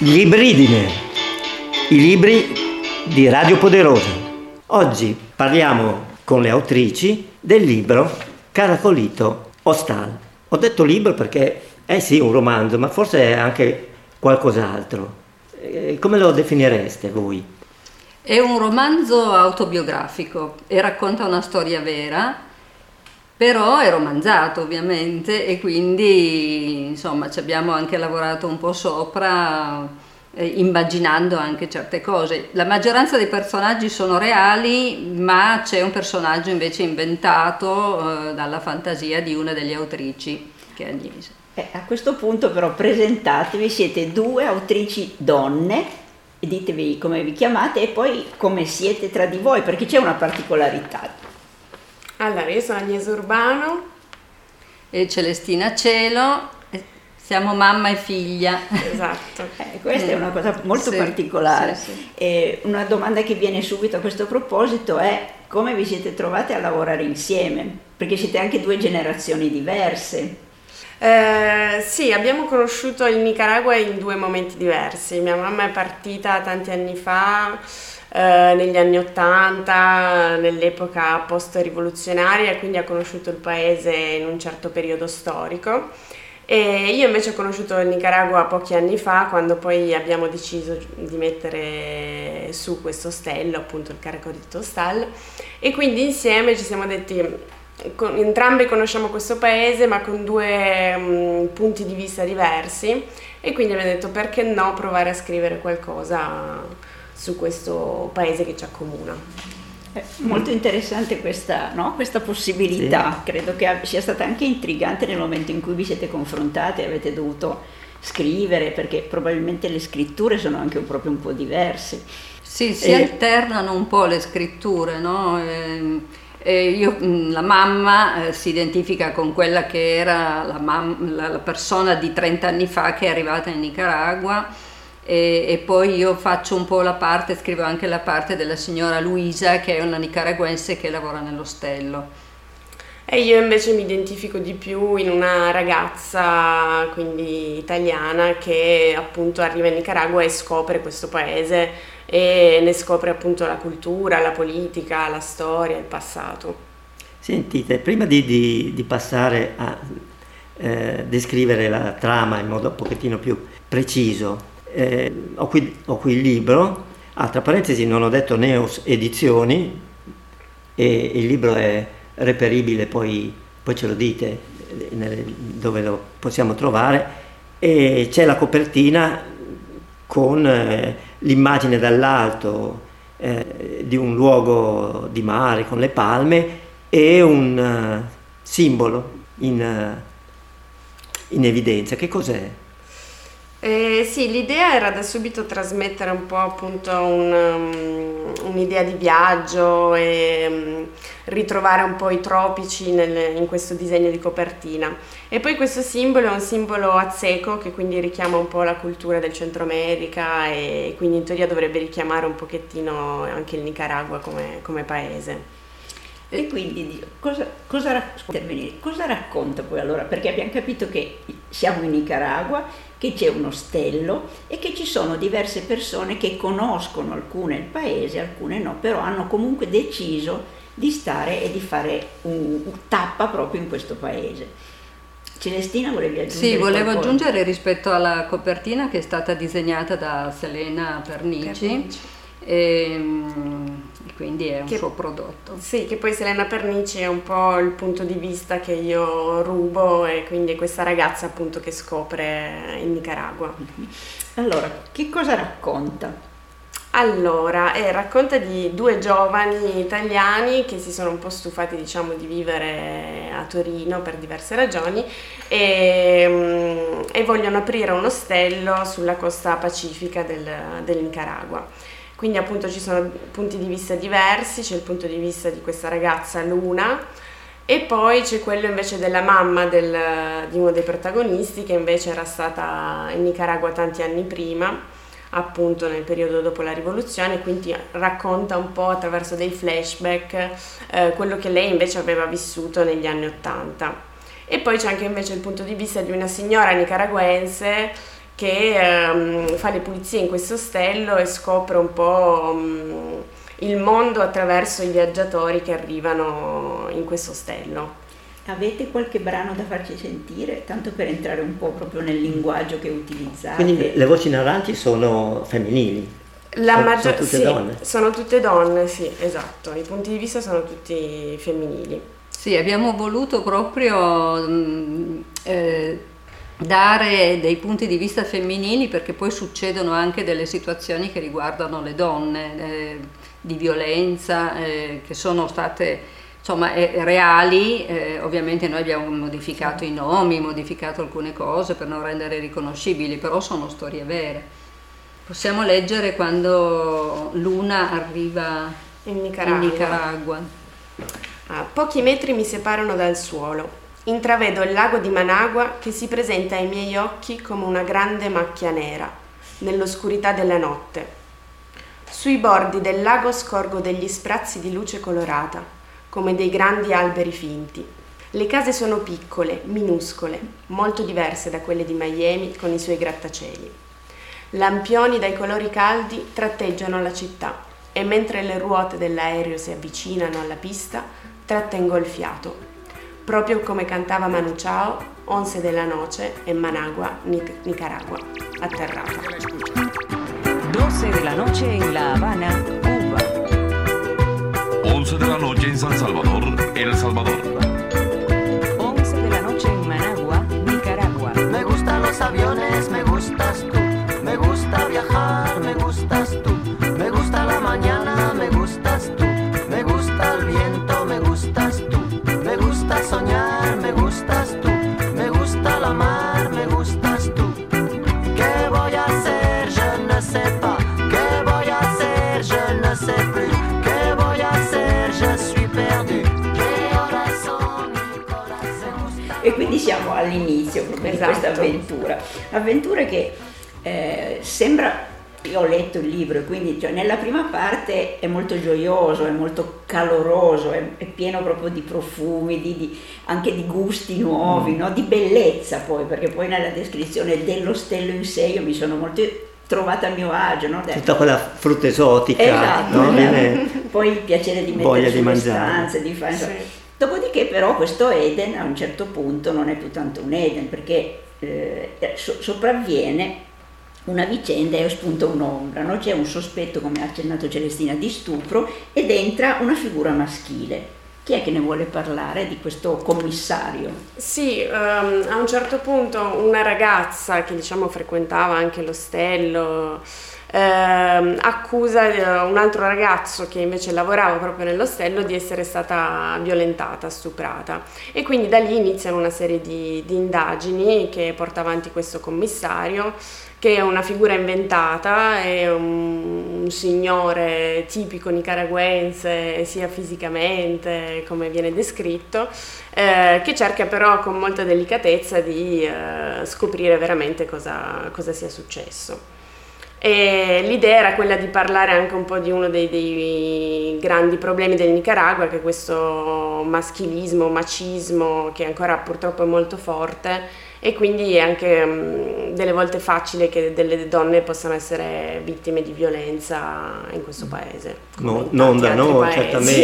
Libridine, i libri di Radio Poderosa. Oggi parliamo con le autrici del libro Caracolito Hostal. Ho detto libro perché sì, un romanzo, ma forse è anche qualcos'altro. Come lo definireste voi? È un romanzo autobiografico e racconta una storia vera, però è romanzato ovviamente, e quindi insomma ci abbiamo anche lavorato un po' sopra, immaginando anche certe cose. La maggioranza dei personaggi sono reali, ma c'è un personaggio invece inventato dalla fantasia di una delle autrici, che è Agnese. A questo punto però presentatevi, siete due autrici donne, e ditevi come vi chiamate e poi come siete tra di voi, perché c'è una particolarità. Allora, io sono Agnese Urbano e Celestina Cielo, siamo mamma e figlia. Esatto. Questa è una cosa molto particolare. Sì. Una domanda che viene subito a questo proposito è: come vi siete trovate a lavorare insieme? Perché siete anche due generazioni diverse. Sì, abbiamo conosciuto il Nicaragua in due momenti diversi. Mia mamma è partita tanti anni fa, negli anni '80, nell'epoca post-rivoluzionaria, quindi ha conosciuto il paese in un certo periodo storico, e io invece ho conosciuto il Nicaragua pochi anni fa, quando poi abbiamo deciso di mettere su questo ostello, appunto il Caracolito Hostal, e quindi insieme ci siamo detti: entrambi conosciamo questo paese ma con due punti di vista diversi, e quindi abbiamo detto: perché no provare a scrivere qualcosa su questo paese che ci accomuna. È molto interessante questa possibilità. Sì. Credo che sia stata anche intrigante nel momento in cui vi siete confrontate e avete dovuto scrivere, perché probabilmente le scritture sono anche proprio un po' diverse. Sì, si alternano un po' le scritture, no? La mamma si identifica con quella che era la persona di 30 anni fa che è arrivata in Nicaragua, e poi io faccio un po' scrivo anche la parte della signora Luisa, che è una nicaragüense che lavora nell'ostello. E io invece mi identifico di più in una ragazza, quindi italiana, che appunto arriva in Nicaragua e scopre questo paese, e ne scopre appunto la cultura, la politica, la storia, il passato. Sentite, prima di passare a descrivere la trama in modo un pochettino più preciso, ho qui il libro, tra parentesi non ho detto Neos Edizioni, e il libro è reperibile, poi ce lo dite dove lo possiamo trovare, e c'è la copertina con l'immagine dall'alto di un luogo di mare con le palme e un simbolo in evidenza. Che cos'è? Sì, l'idea era da subito trasmettere un po' appunto un'idea di viaggio e ritrovare un po' i tropici in questo disegno di copertina. E poi questo simbolo è un simbolo azteco, che quindi richiama un po' la cultura del Centro America, e quindi in teoria dovrebbe richiamare un pochettino anche il Nicaragua come paese. E quindi cosa racconta poi allora? Perché abbiamo capito che siamo in Nicaragua, che c'è un ostello e che ci sono diverse persone che conoscono, alcune il paese, alcune no, però hanno comunque deciso di stare e di fare tappa proprio in questo paese. Celestina, volevi aggiungere? Sì, volevo qualcosa? aggiungere rispetto alla copertina, che è stata disegnata da Selena Pernici. Quindi è un suo prodotto. Sì, che poi Selena Pernici è un po' il punto di vista che io rubo, e quindi è questa ragazza appunto che scopre il Nicaragua. Allora, che cosa racconta? Allora, racconta di due giovani italiani che si sono un po' stufati, diciamo, di vivere a Torino per diverse ragioni, e vogliono aprire un ostello sulla costa pacifica del Nicaragua. Quindi appunto ci sono punti di vista diversi, c'è il punto di vista di questa ragazza Luna, e poi c'è quello invece della mamma di uno dei protagonisti, che invece era stata in Nicaragua tanti anni prima, appunto nel periodo dopo la rivoluzione, quindi racconta un po' attraverso dei flashback quello che lei invece aveva vissuto negli anni '80. E poi c'è anche invece il punto di vista di una signora nicaragüense che fa le pulizie in questo ostello e scopre un po' il mondo attraverso i viaggiatori che arrivano in questo ostello. Avete qualche brano da farci sentire, tanto per entrare un po' proprio nel linguaggio che utilizzate? Quindi le voci narranti sono femminili? Sono tutte donne? Sono tutte donne, sì, esatto. I punti di vista sono tutti femminili. Sì, abbiamo voluto proprio dare dei punti di vista femminili, perché poi succedono anche delle situazioni che riguardano le donne, di violenza, che sono state reali. Ovviamente noi abbiamo modificato i nomi, modificato alcune cose per non rendere riconoscibili, però sono storie vere. Possiamo leggere quando Luna arriva in Nicaragua. A pochi metri mi separano dal suolo. Intravedo il lago di Managua che si presenta ai miei occhi come una grande macchia nera, nell'oscurità della notte. Sui bordi del lago scorgo degli sprazzi di luce colorata, come dei grandi alberi finti. Le case sono piccole, minuscole, molto diverse da quelle di Miami con i suoi grattacieli. Lampioni dai colori caldi tratteggiano la città e mentre le ruote dell'aereo si avvicinano alla pista, trattengo il fiato. Proprio come cantava Manu Chao, 11 de la noche en Managua, Nicaragua, atterrata. 12 de la noche en La Habana, Cuba. 11 de la noche en San Salvador, El Salvador. 11 de la noche en Managua, Nicaragua. Me gustan los aviones, me gustas tú. Me gusta viajar, me gustas tú. Me gusta la mañana, me gustas tú. Me gusta el viento, me gustas tú. Me gusta soñar, me gustas tú. Me gusta la mar, me gustas tú. ¿Qué voy a hacer? Je ne sais pas. ¿Qué voy a hacer? Je ne sais plus. ¿Qué voy a hacer? Je suis perdu. ¿Qué horas son? Mi corazón. E quindi siamo all'inizio proprio di questa avventura che sembra. Io ho letto il libro e quindi nella prima parte è molto gioioso, è molto caloroso, è pieno proprio di profumi, anche di gusti nuovi, no? Di bellezza poi, perché poi nella descrizione dell'ostello in sé io mi sono molto trovata a mio agio, no? Tutta quella frutta esotica, esatto, no? Poi il piacere di mettere sulle stanze, di fare. Sì. Dopodiché però questo Eden a un certo punto non è più tanto un Eden, perché sopravviene una vicenda e spunta un'ombra, no? C'è un sospetto, come ha accennato Celestina, di stupro ed entra una figura maschile. Chi è che ne vuole parlare di questo commissario? Sì, a un certo punto una ragazza che frequentava anche l'ostello accusa un altro ragazzo che invece lavorava proprio nell'ostello di essere stata violentata, stuprata, e quindi da lì iniziano una serie di indagini che porta avanti questo commissario, che è una figura inventata, è un signore tipico nicaragüense sia fisicamente come viene descritto, che cerca però con molta delicatezza di scoprire veramente cosa sia successo. E l'idea era quella di parlare anche un po' di uno dei grandi problemi del Nicaragua, che è questo maschilismo, macismo che ancora purtroppo è molto forte, e quindi è anche delle volte facile che delle donne possano essere vittime di violenza in questo paese. Non da noi,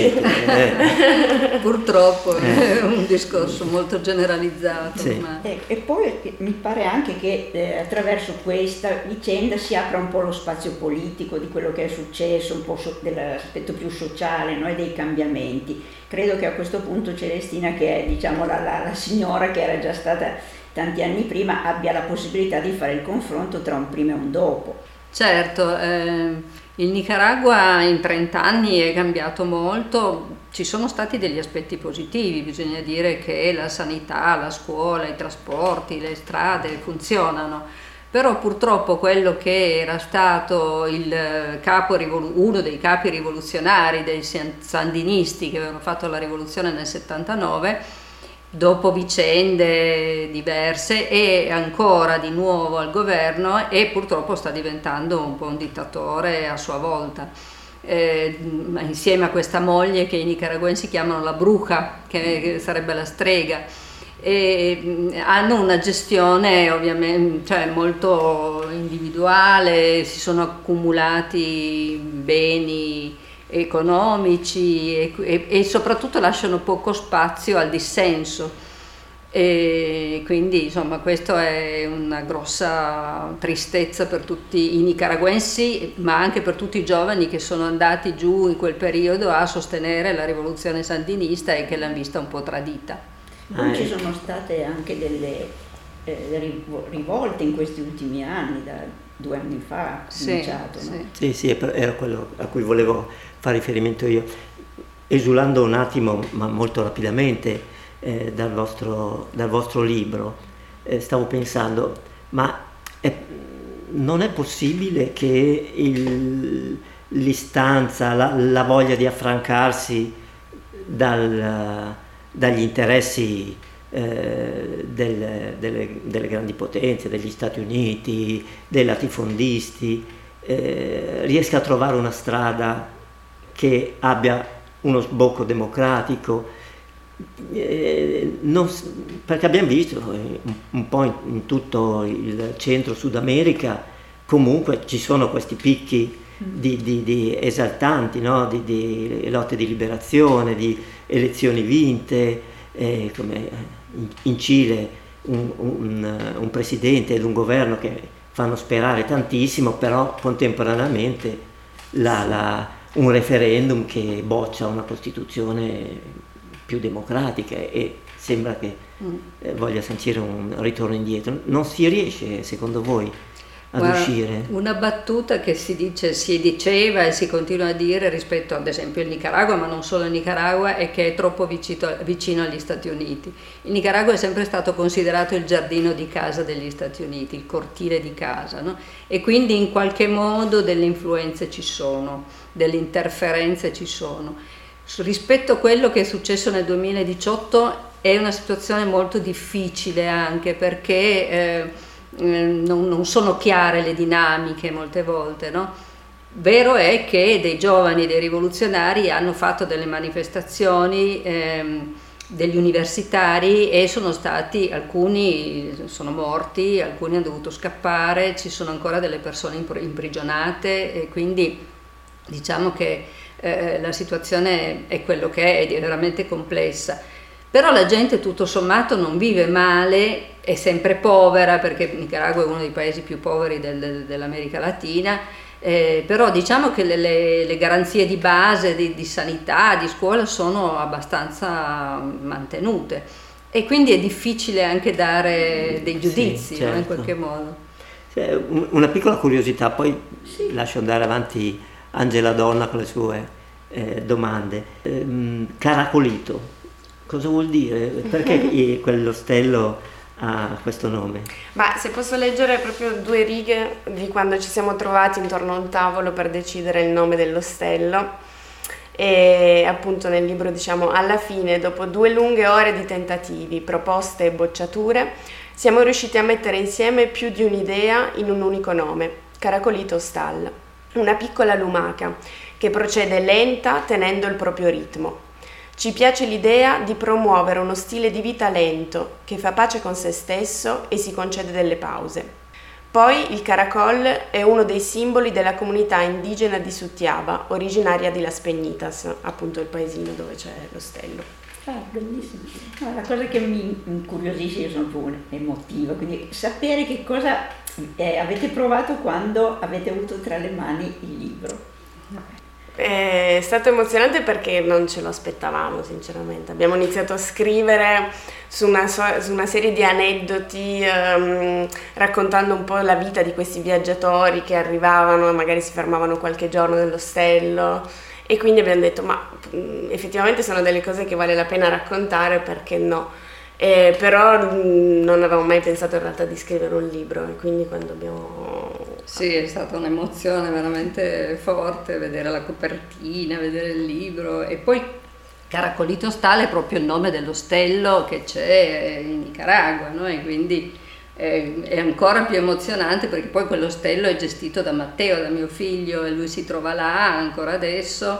certamente. Purtroppo è un discorso molto generalizzato. Sì. Ma... E poi mi pare anche che attraverso questa vicenda si apra un po' lo spazio politico di quello che è successo, un po' dell'aspetto più sociale, no? E dei cambiamenti. Credo che a questo punto Celestina, che è la signora che era già stata tanti anni prima, abbia la possibilità di fare il confronto tra un prima e un dopo. Certo, il Nicaragua in 30 anni è cambiato molto, ci sono stati degli aspetti positivi, bisogna dire che la sanità, la scuola, i trasporti, le strade funzionano, però purtroppo quello che era stato uno dei capi rivoluzionari dei sandinisti che avevano fatto la rivoluzione nel 79, dopo vicende diverse è ancora di nuovo al governo e purtroppo sta diventando un po' un dittatore a sua volta, insieme a questa moglie che i nicaragüensi chiamano la bruja, che sarebbe la strega. e hanno una gestione ovviamente, cioè, molto individuale, si sono accumulati beni economici e soprattutto lasciano poco spazio al dissenso. E quindi insomma questo è una grossa tristezza per tutti i nicaraguensi, ma anche per tutti i giovani che sono andati giù in quel periodo a sostenere la rivoluzione sandinista e che l'hanno vista un po' tradita. Poi ci sono state anche delle rivolte in questi ultimi anni, da 2 anni fa cominciato, no? Sì, era quello a cui volevo fare riferimento io, esulando un attimo ma molto rapidamente dal vostro libro. Stavo pensando, ma non è possibile che l'istanza, la voglia di affrancarsi dagli interessi delle grandi potenze, degli Stati Uniti, dei latifondisti, riesca a trovare una strada che abbia uno sbocco democratico, perché abbiamo visto un po' in tutto il centro-Sud America comunque ci sono questi picchi di esaltanti, no? di lotte di liberazione, di elezioni vinte, come in Cile un presidente ed un governo che fanno sperare tantissimo, però contemporaneamente un referendum che boccia una Costituzione più democratica e sembra che voglia sancire un ritorno indietro. Non si riesce, secondo voi, ad uscire? Una battuta che si diceva e si continua a dire rispetto ad esempio al Nicaragua, ma non solo al Nicaragua, è che è troppo vicino agli Stati Uniti. Il Nicaragua è sempre stato considerato il giardino di casa degli Stati Uniti, il cortile di casa, no? E quindi in qualche modo delle influenze ci sono, delle interferenze ci sono. Rispetto a quello che è successo nel 2018 è una situazione molto difficile, anche perché non sono chiare le dinamiche molte volte, no? Vero è che dei giovani, dei rivoluzionari hanno fatto delle manifestazioni, degli universitari, e alcuni sono morti, alcuni hanno dovuto scappare, ci sono ancora delle persone imprigionate, e quindi diciamo che la situazione è quello che è veramente complessa. Però la gente tutto sommato non vive male, è sempre povera, perché il Nicaragua è uno dei paesi più poveri dell'America Latina, però diciamo che le garanzie di base di sanità, di scuola sono abbastanza mantenute, e quindi è difficile anche dare dei giudizi, sì, certo. No? In qualche modo. Una piccola curiosità, poi lascio andare avanti Angela Donna con le sue domande. Caracolito, cosa vuol dire? Perché quello stello ha questo nome? Ma se posso leggere proprio 2 righe di quando ci siamo trovati intorno a un tavolo per decidere il nome dello stello, e appunto nel libro diciamo: alla fine, dopo 2 lunghe ore di tentativi, proposte e bocciature, siamo riusciti a mettere insieme più di un'idea in un unico nome: Caracolito Stall. Una piccola lumaca che procede lenta tenendo il proprio ritmo. Ci piace l'idea di promuovere uno stile di vita lento che fa pace con se stesso e si concede delle pause. Poi il caracol è uno dei simboli della comunità indigena di Sutiaba, originaria di Las Peñitas, appunto il paesino dove c'è lo stello. Bellissimo. No, la cosa che mi incuriosisce, io sono proprio emotiva, quindi sapere che cosa avete provato quando avete avuto tra le mani il libro. È stato emozionante perché non ce lo aspettavamo, sinceramente. Abbiamo iniziato a scrivere su una serie di aneddoti, raccontando un po' la vita di questi viaggiatori che arrivavano e magari si fermavano qualche giorno nello stello, e quindi abbiamo detto ma effettivamente sono delle cose che vale la pena raccontare, perché no? Però non avevamo mai pensato in realtà di scrivere un libro, e quindi quando abbiamo... Sì, è stata un'emozione veramente forte vedere la copertina, vedere il libro, e poi Caracolito Stall è proprio il nome dello stello che c'è in Nicaragua, no? E quindi è ancora più emozionante, perché poi quello stello è gestito da Matteo, da mio figlio, e lui si trova là ancora adesso,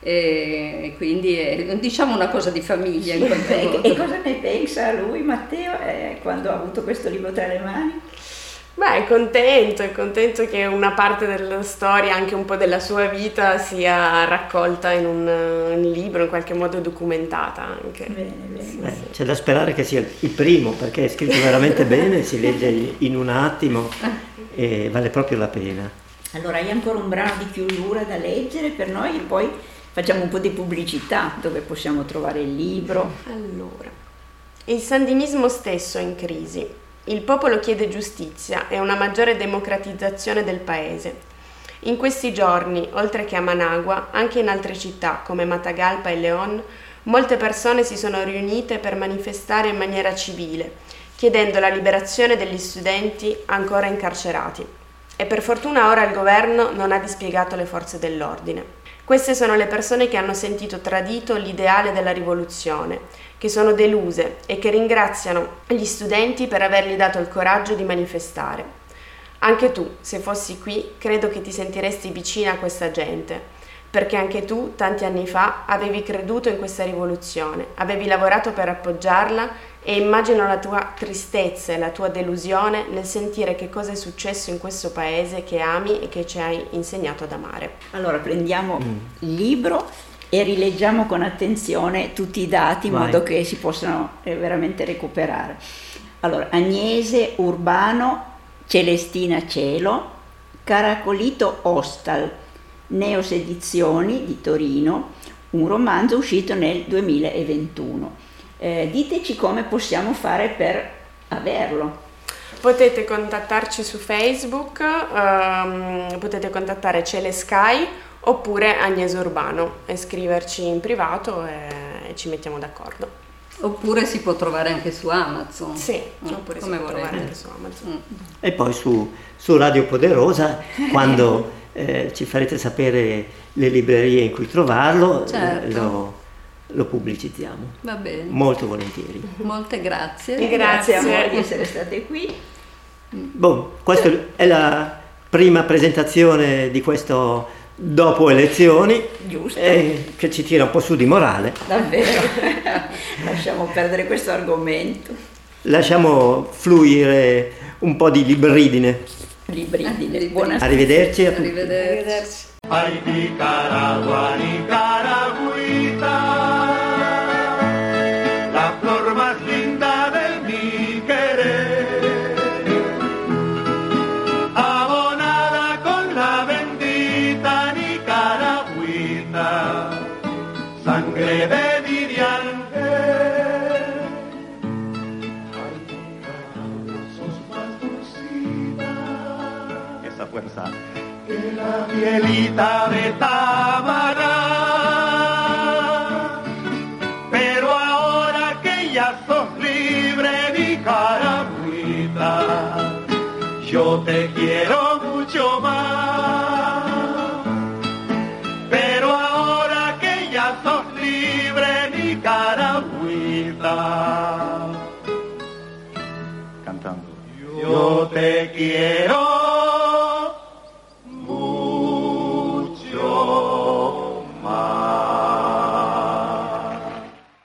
e quindi è, diciamo, una cosa di famiglia in qualche modo. E cosa ne pensa lui, Matteo, quando ha avuto questo libro tra le mani? Beh, è contento che una parte della storia, anche un po' della sua vita, sia raccolta in un libro, in qualche modo documentata anche. Bene. Sì. C'è da sperare che sia il primo, perché è scritto veramente bene, si legge in un attimo e vale proprio la pena. Allora, hai ancora un brano di chiusura da leggere per noi e poi facciamo un po' di pubblicità dove possiamo trovare il libro. Allora, il sandinismo stesso è in crisi. Il popolo chiede giustizia e una maggiore democratizzazione del paese. In questi giorni, oltre che a Managua, anche in altre città come Matagalpa e León, molte persone si sono riunite per manifestare in maniera civile, chiedendo la liberazione degli studenti ancora incarcerati. E per fortuna ora il governo non ha dispiegato le forze dell'ordine. Queste sono le persone che hanno sentito tradito l'ideale della rivoluzione, che sono deluse e che ringraziano gli studenti per avergli dato il coraggio di manifestare. Anche tu, se fossi qui, credo che ti sentiresti vicina a questa gente, perché anche tu, tanti anni fa, avevi creduto in questa rivoluzione, avevi lavorato per appoggiarla e immagino la tua tristezza e la tua delusione nel sentire che cosa è successo in questo paese che ami e che ci hai insegnato ad amare. Allora, prendiamo il libro e rileggiamo con attenzione tutti i dati in Vai. modo che si possano veramente recuperare. Allora, Agnese Urbano, Celestina Cielo, Caracolito Ostal, Neos Edizioni di Torino, un romanzo uscito nel 2021. Diteci come possiamo fare per averlo. Potete contattarci su Facebook, potete contattare Celesky oppure Agnese Urbano e scriverci in privato e ci mettiamo d'accordo. Oppure si può trovare anche su Amazon. Sì, oppure si come può trovare volete. anche su Amazon. E poi su Radio Poderosa, quando ci farete sapere le librerie in cui trovarlo, Certo. lo pubblicizziamo. Va bene. Molto volentieri. Molte grazie. E grazie a Grazie. voi di essere state qui. Questa è la prima presentazione di questo dopo elezioni, Giusto. che ci tira un po' su di morale. Davvero. Lasciamo perdere questo argomento. Lasciamo fluire un po' di libridine. Libridine. Buonasera. Arrivederci a tutti. Arrivederci. Ay, Nicaragua, Nicaragüita, la flor más linda de mi querer, abonada con la bendita Nicaragüita, sangre de Diriangel. Ay, Nicaragua, sos más dulcita, esa fuerza. Que la mielita de Tábara, pero ahora que ya sos libre, Nicaragüita, yo te quiero mucho más, pero ahora que ya sos libre, Nicaragüita, cantando, yo te quiero